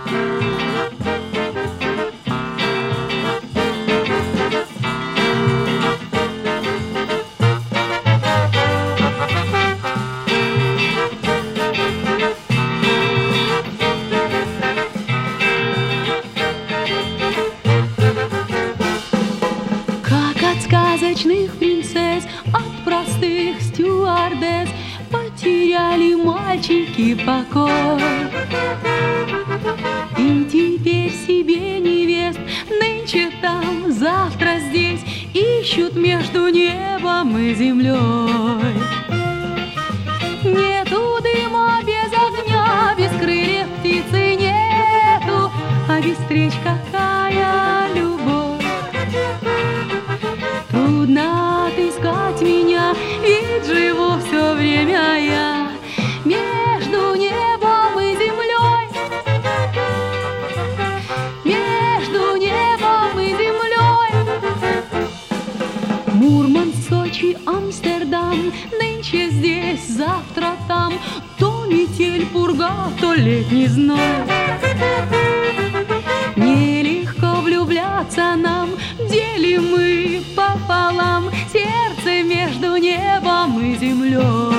Сказочных принцесс от простых стюардесс потеряли мальчики покой. И теперь себе невест нынче там, завтра здесь ищут между небом и землей. Нету дыма без огня, без крыльев птицы нету, а без встреч какая любовь. Трудно отыскать меня, ведь живу все время я между небом и землей, между небом и землей. Мурманск, Сочи, Амстердам, нынче здесь, завтра там, то метель, пурга, то летний зной. Нелегко влюбляться нам, делим мы пополам сердце между небом и землей.